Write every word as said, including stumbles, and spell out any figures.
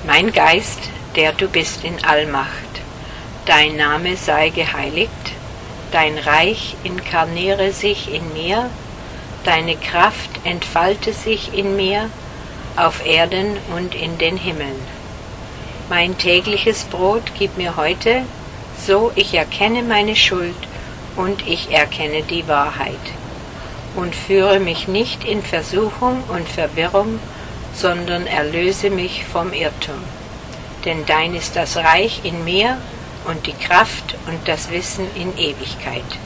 Mein Geist, der du bist in Allmacht, dein Name sei geheiligt, dein Reich inkarniere sich in mir, deine Kraft entfalte sich in mir, auf Erden und in den Himmeln. Mein tägliches Brot gib mir heute, so ich erkenne meine Schuld und ich erkenne die Wahrheit. Und führe mich nicht in Versuchung und Verwirrung, sondern erlöse mich vom Irrtum. Denn dein ist das Reich in mir und die Kraft und das Wissen in Ewigkeit.